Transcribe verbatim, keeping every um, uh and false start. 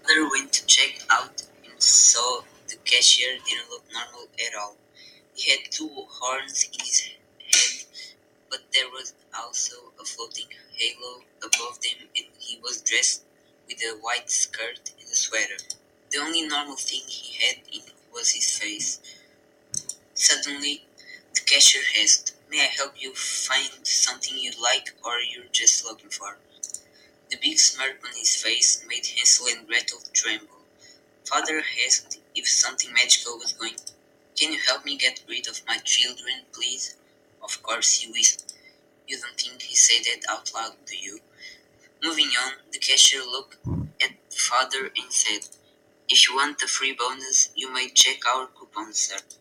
Father went to check out and saw the cashier didn't look normal at all. He had two horns in his head, but there was also a floating halo above them, and he was dressed with a white skirt and a sweater. The only normal thing he had in was his face. Suddenly, the cashier asked, "May I help you find something you like, or you're just looking for?" The big smirk on his face made Hansel and Gretel tremble. Father asked if something magical was going. "Can you help me get rid of my children, please?" "Of course," he whispered. You don't think he said that out loud, do you? Moving on, the cashier looked at Father and said, "If you want a free bonus, you may check our coupon, sir."